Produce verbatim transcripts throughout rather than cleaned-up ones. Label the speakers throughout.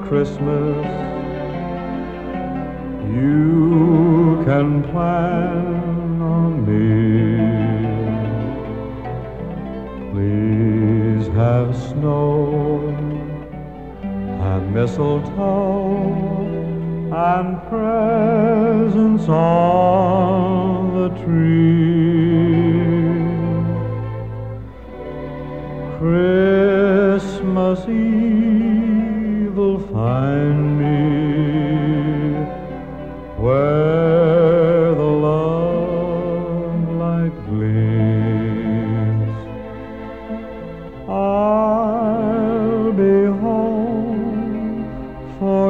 Speaker 1: Christmas you can plan on me. Please have snow and mistletoe and presents on the tree. Christmas Eve will find me where the love light gleams. I'll be home for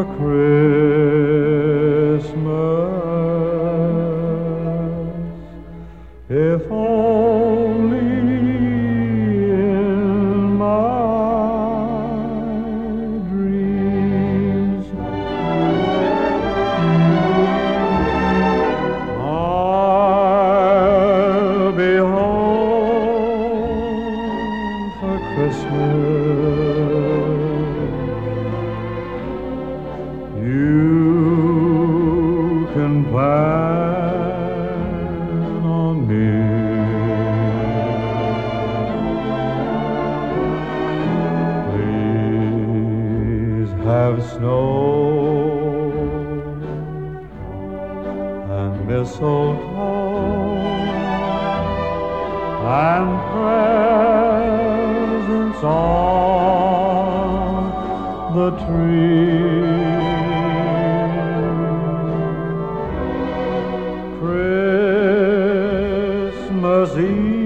Speaker 1: Christmas, if only in my dreams. I'll be home for Christmas. You can plan on me. Please have snow and mistletoe and presents on the tree. Christmas Eve